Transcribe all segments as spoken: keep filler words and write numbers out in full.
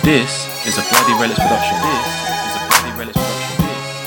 This is a Bloody Relics production. This is a Bloody Relics production.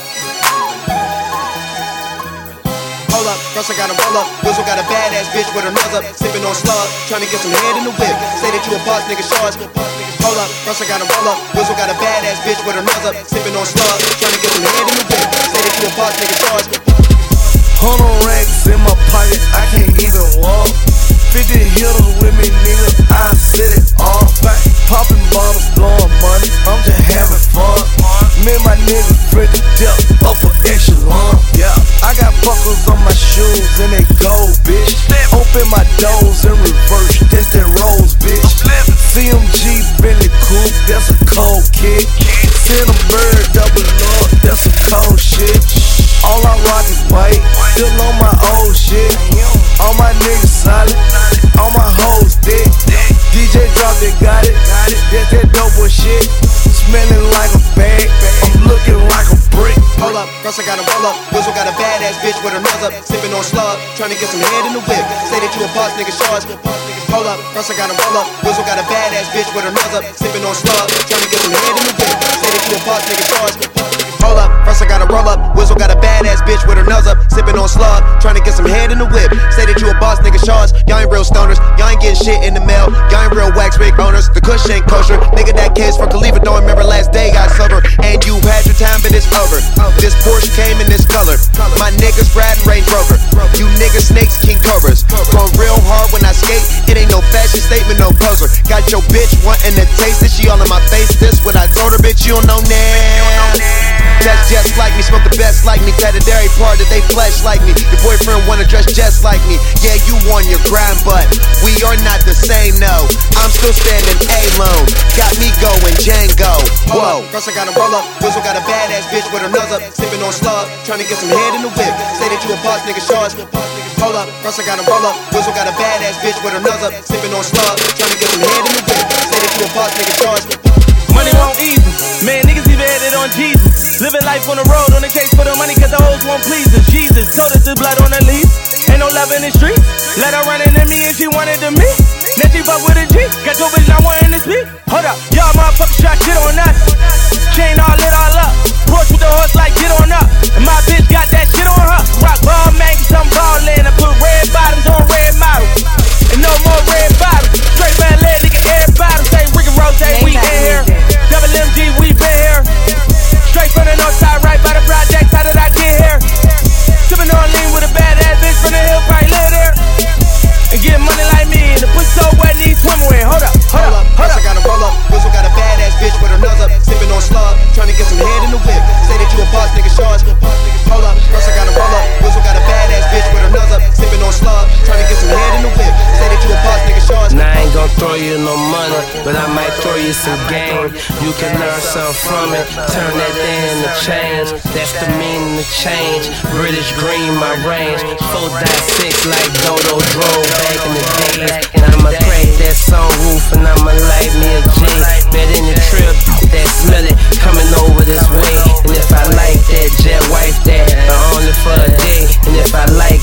Hold up, first I gotta roll up. Whistle got a badass bitch with her nose up, sipping on slug, trying to get some head in the whip. Say that you a boss, nigga, show us. Hold up, first I gotta roll up. Whistle got a badass bitch with her nose up, sipping on slug, trying to get some head in the whip. Say that you a boss, nigga, show us. Hundred racks in my pocket, I can't even walk. Fifty hitters with me, nigga, I set it off. Popping bottles, blowing money, I'm just having fun. Me and my niggas free to death, up for echelon. Yeah, I got buckles on my shoes and they gold, bitch. Open my doors in reverse, that's that rose, bitch. C M G Bentley Coupe, that's a cold kick. Send a bird, double up, that's a cold shit. All I rock is white, still on my old shit. All my niggas solid, all my hoes thick. D J drop it, got it, that's that dope boy shit. Smelling like a bag, I'm looking like a brick. Hold up, first I gotta roll up. Whistle got a badass bitch with her nose up, sipping on slug, trying to get some head in the whip. Say that you a boss, nigga, show us. Hold up, first I gotta roll up. Whistle got a badass bitch with her nose up, sipping on slug, trying to get some head in the whip. Say that you a boss, nigga, show us. Hold up, first I gotta roll up. Whistle got a badass bitch with her nose up, sipping on slug, trying to get some head in the whip. Say that you a boss, nigga, show us. Y'all ain't real stoners, y'all ain't getting shit in the mail. Y'all ain't real wax big owners, the kush ain't kosher. Nigga, that case from Khalifa, don't remember last day got sober. And you had your time, but it's over. This Porsche came in this color. My niggas riding Range Rover. You niggas snakes, king cobras. Going real hard when I skate, it ain't no fashion statement, no poser. Got your bitch wanting to taste it, she all in my face. This what I told her, bitch, you don't know now. That's just like me, smoke the best like me. Cut a dairy part that they flesh like me. Your boyfriend wanna dress just like me. Yeah, you on your grind, but we are not the same, no. I'm still standing alone. Got me going Django. Whoa. First I gotta roll up. Whistle got a badass bitch with her nose up, sipping on slug, trying to get some head in the whip. Say that you a boss, nigga, show us. Hold up. First I gotta roll up. Whistle got a badass bitch with her nose up, sipping on slug, trying to get some head in the whip. Say that you a boss, nigga, show us. Money won't easy, man, niggas even had it on Jesus. Living life on the road, on the case for the money, cause the hoes won't please us. Jesus told us the blood on the leaf, ain't no love in the streets. Let her run into me and she wanted to me. Now she fuck with a G, got your bitch not wanting to speak. Hold up, y'all motherfuckers try shit on us. Chain all lit all up, Porsche with the horse like get on up. And my bitch got that shit on her. Rock ball, man, get some ballin'. I put red bottoms on red models, and no more red bottles. Straight man leg, nigga, everybody say Ricky Rose, we in here. Double M G, we been here. Straight from the north side, right by the projects. How did I get here? Sippin' on lean with a badass bitch from the hill, probably live there. And get money like me, and the pussy so wet, need swimwear. Hold up, hold up, hold up. First I gotta roll up. Whistle got a badass bitch with her nose up, sipping on slug, trying to get some head in the whip. Say that you a boss, nigga, show us. Hold up. First I gotta roll up. Whistle got a badass bitch with her nose up, sipping on slug, trying to get some head in the whip. Say that you a boss, nigga, show us. Now I ain't gon' throw you no money, but I might throw you some game. You can learn something from it, turn that into change. That's the meaning of change. British green, my range. four dot six like Dodo drove back in the days. And I'ma crack that sunroof and I'ma light me a G. Bet in the trip, that smell it coming over this way. And if I like that, jet wife that, but only for a day. And if I like